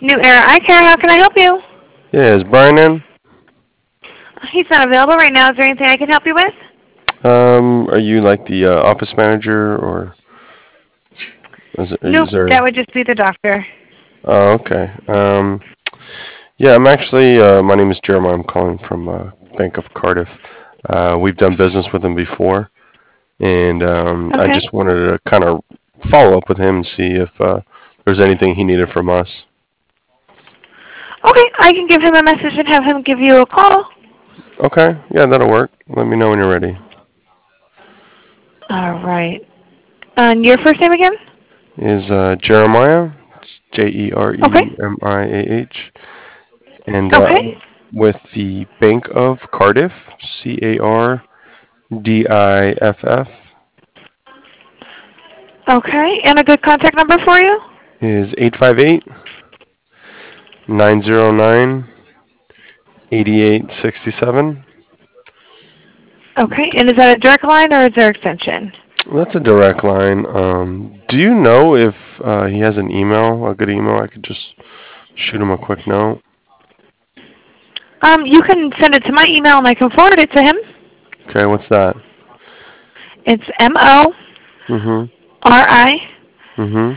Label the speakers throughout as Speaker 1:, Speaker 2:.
Speaker 1: New Era Eye Care, how can I help you?
Speaker 2: Yeah, is Brian in?
Speaker 1: He's not available right now. Is there anything I can help you with?
Speaker 2: Are you like the office manager, or
Speaker 1: Nope,
Speaker 2: is there?
Speaker 1: that would just be the doctor.
Speaker 2: Oh, okay. Yeah, I'm actually. My name is Jeremiah. I'm calling from Bank of Cardiff. We've done business with him before, and I
Speaker 1: Okay.
Speaker 2: just wanted to kind of follow up with him and see if there's anything he needed from us.
Speaker 1: Okay, I can give him a message and have him give you a call.
Speaker 2: Okay, yeah, that'll work. Let me know when you're ready.
Speaker 1: All right. And your first name again?
Speaker 2: Is Jeremiah? It's
Speaker 1: Okay.
Speaker 2: Jeremiah, and
Speaker 1: Okay.
Speaker 2: with the Bank of Cardiff, Cardiff,
Speaker 1: Okay, and a good contact number for you?
Speaker 2: is 858-909-8867.
Speaker 1: Okay, and is that a direct line or is there extension?
Speaker 2: That's a direct line. Do you know if he has an email, a good email? I could just shoot him a quick note.
Speaker 1: You can send it to my email and I can forward it to him.
Speaker 2: Okay, what's that?
Speaker 1: It's MORIAH
Speaker 2: Mm-hmm. Mm-hmm.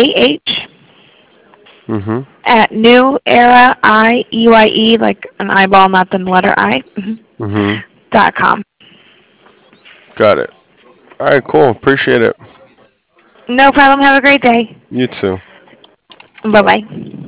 Speaker 2: Mm-hmm.
Speaker 1: at New Era IUIE, like an eyeball, not the letter I,
Speaker 2: Mm-hmm.
Speaker 1: .com.
Speaker 2: Got it. All right, cool. Appreciate it.
Speaker 1: No problem. Have a great day.
Speaker 2: You too.
Speaker 1: Bye bye.